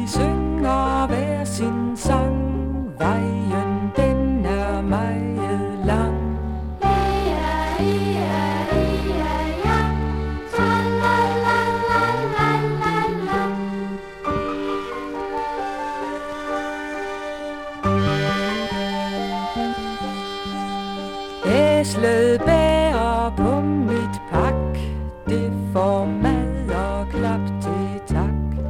synger hver sin sang. Vejen den er meget lang. Æslet bærer på mit pak, det får mad og klap til tak.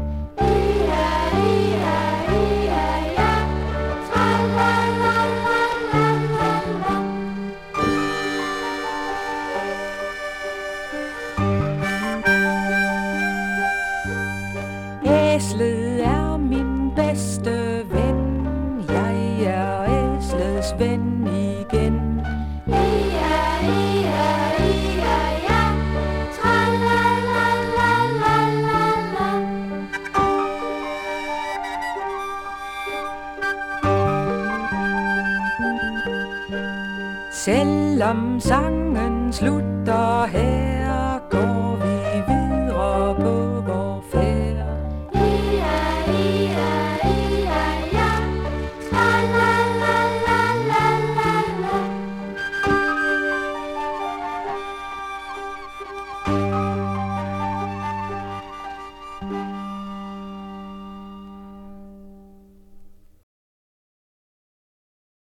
Æslet er min bedste ven, jeg er æslets ven igen. Selvom sangen slutter her,